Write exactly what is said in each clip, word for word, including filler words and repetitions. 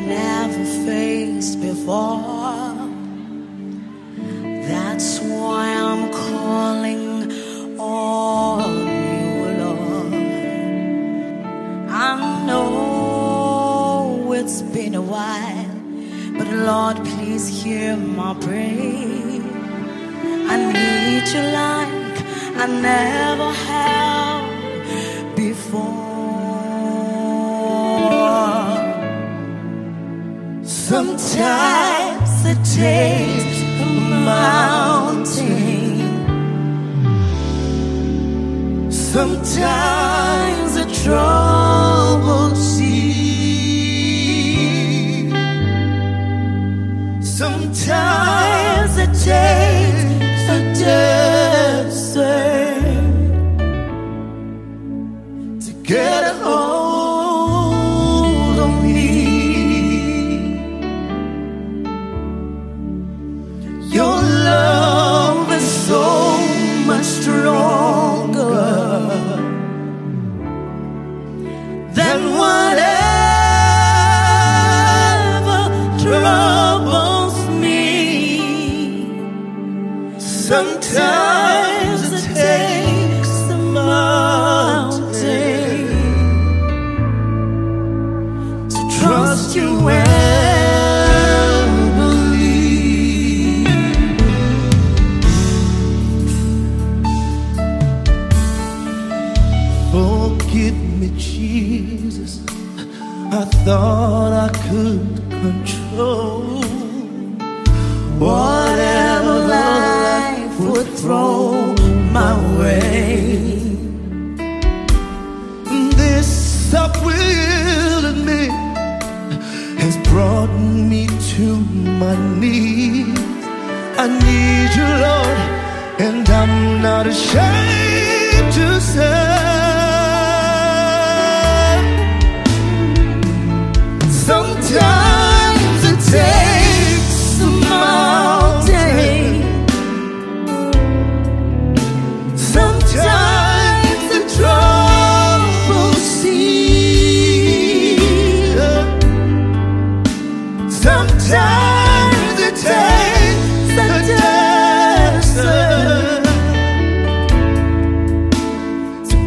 never faced before. That's why I'm calling on you, Lord. I know it's been a while, but Lord, please hear my prayer. I need you like I never have before. Sometimes it takes a mountain, sometimes a troubled sea, sometimes it takes a desert to get a hold of me. Your love is so much stronger than whatever troubles me. Sometimes it takes a mountain to trust you and believe. Forgive me, Jesus, I thought I could control whatever life would throw my way. This self-will admit has brought me to my knees. I need you, Lord, and I'm not ashamed to say sometimes it takes a mountain, sometimes a troubled sea, sometimes it takes a desert to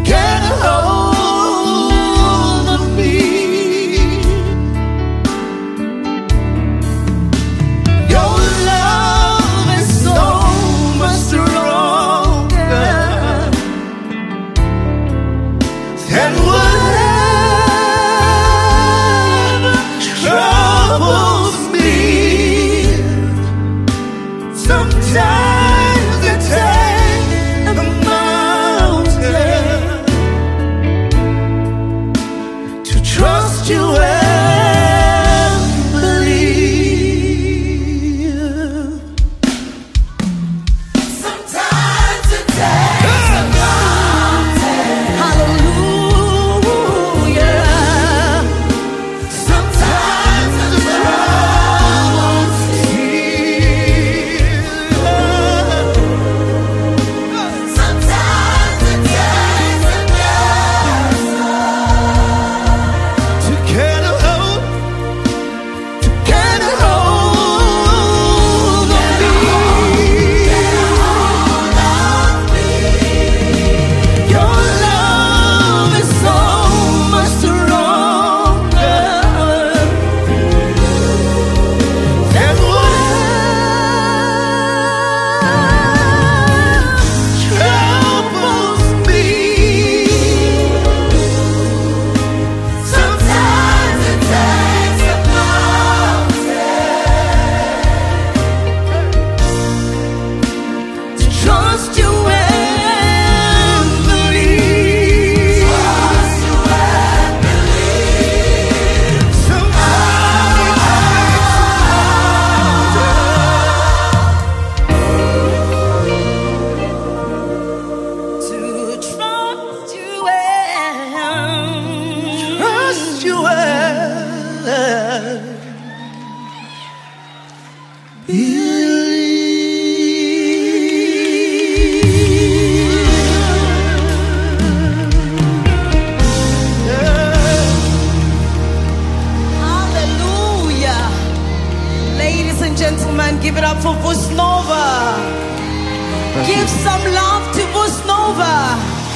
Give some love to Busnova.